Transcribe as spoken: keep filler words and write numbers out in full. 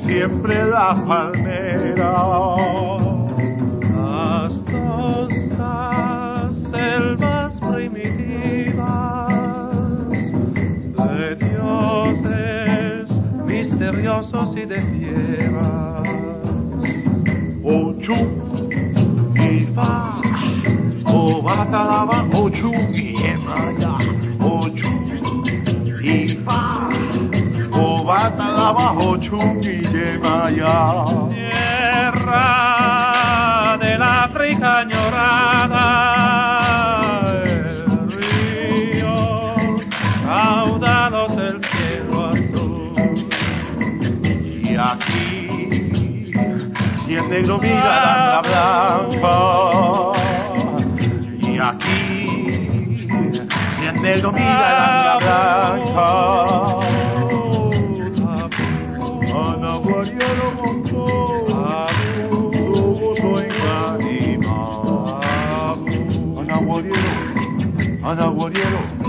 siempre la palmera. Las tostas selvas primitivas de dioses misteriosos y de tierras. Ochu y va, o batalaba, ochu y emaya, ochu y va, o batalaba, ochu y emaya. Tierra del África añorada, el río, caudalos del cielo azul. Y aquí, si el negro mira la blanca, y aquí, si el negro mira la blanca, Ana Guariero montó, Abu soy Canima, Ana Guariero, Ana Guariero.